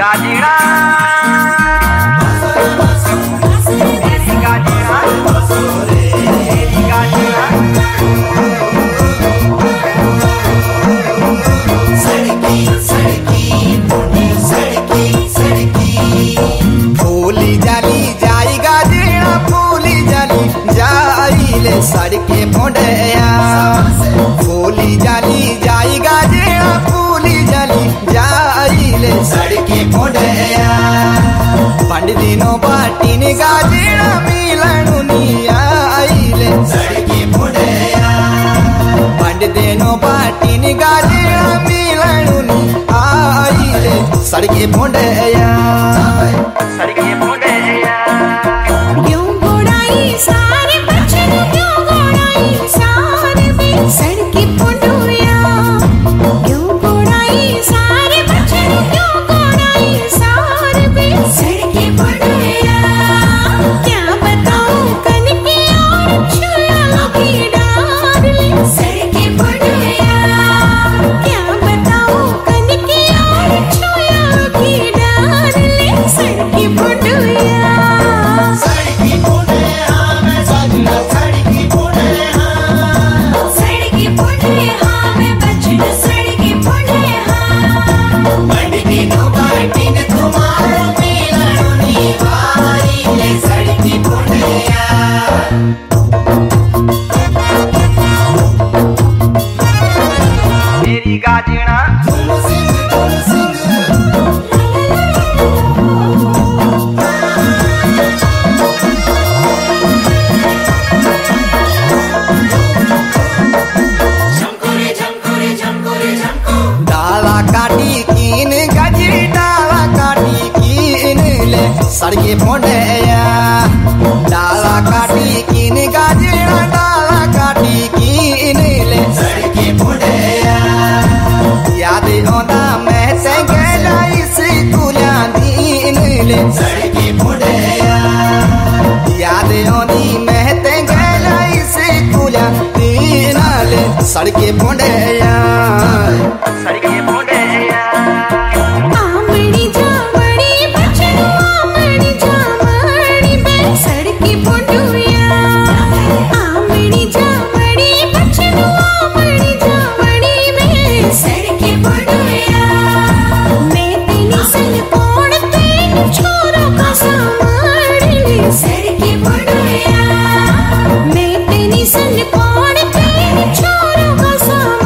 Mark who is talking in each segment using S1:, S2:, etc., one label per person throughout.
S1: गाजीना तेरी गाजीना तेरी गाजीना
S2: सड़की सड़की मोटी सड़की सड़की
S3: फूली जाली जाई गाजीना फूली जाली जाई ले सड़के मोड़या फूली जाली जाई गाजीना फूली जाली जाई ले सड़के मोड़या पंडितों बाटी ने गाजीना मिलनु नी आई ले सड़के मोड़या पंडितों बाटी ने गाजीना मिलनु नी आई ले सड़के मोड़या
S1: सड़के मोड़या
S4: क्यों गोड़ाई सारे बच्चों क्यों गोड़ाई सारे बे सड़की पुंडुया क्यों गोड़ाई सारे बच्चों क्यों गोड़ाई सारे बे सड़की पुंडुया क्या बताऊं कन की और छुया की डाली सड़की पुंडुया क्या बताऊं कन की और छुया की डाली सड़की पुंडुया
S2: सड़की मोटे हाँ मैं साजना सड़की मोटे हाँ
S4: सड़की पुंडे हाँ मैं बचना सड़की पुंडे हाँ
S2: पंडिती नो बाटी ने तुम्हारो मिलनी वारी ले सड़की मोटिया
S1: तेरी गाजीना
S2: तुम सिंह झमकोरे झमकोरे झमकोरे झमको
S3: डाला काटी कीन गजी डाला काटी कीन ले सड़के मोड़या डाला काटी कीन गजी डाला काटी कीन ले
S2: सड़की मोटिया
S3: याद आंदा मैं ते गला इस कुला दीन ले
S2: सड़की मोटिया
S3: याद आंदी मैं ते गला इस कुला दीन ले सड़के मोड़या
S1: सड़के मोड़या
S4: आमड़ी जामड़ी बचनो आमड़ी जामड़ी बे सड़की पुंडुया आमड़ी जामड़ी बचनो आमड़ी जामड़ी बे सड़की पुंडुया मैं तेनी सन कोण तेन छोरो का सामड़ी ले सड़की पुंडुया मैं तेनी सन कोण तेन छोरो का सामड़ी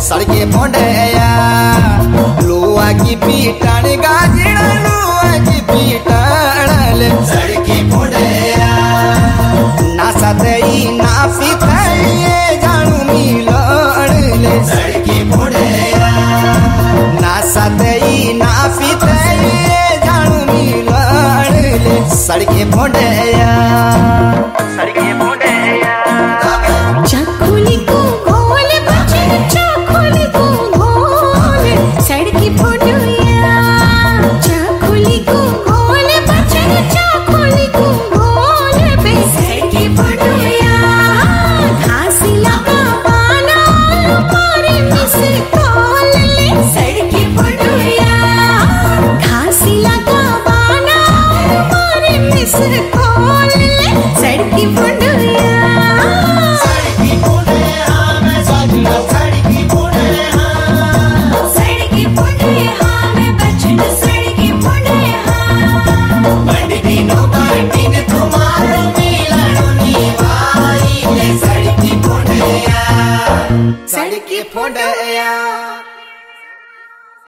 S3: सड़के फोंडया लोहा की पीटन गाजड़ा लोहा की पीटन ले
S2: सड़की फोंडया
S3: ना सतई ना पितई जानू मिलन ले
S2: सड़की फोंडया
S3: ना सतई ना पितई जानू मिलन ले सड़के फोंडया
S1: सड़के फोंडया
S4: चखुली को घोल बचन चखुली को घोल सड़की फोड़िया चखुली को घोल बचन चखुली को घोल पे सड़की फोड़िया घासी लगा पाना मारे मिस कॉल ले सड़की फोड़िया घासी लगा पाना मारे मिस कॉल ले सड़की फोड़िया
S2: सड़की फोंडया मैं साजना सड़की फोंडया
S4: सड़की फोड़िया मैं बचन सड़की फोड़िया
S2: बंडी नो बाटी ने तुम्हारो मिलनो नी भाई ले सड़की फोंडया
S3: सड़के फोंडया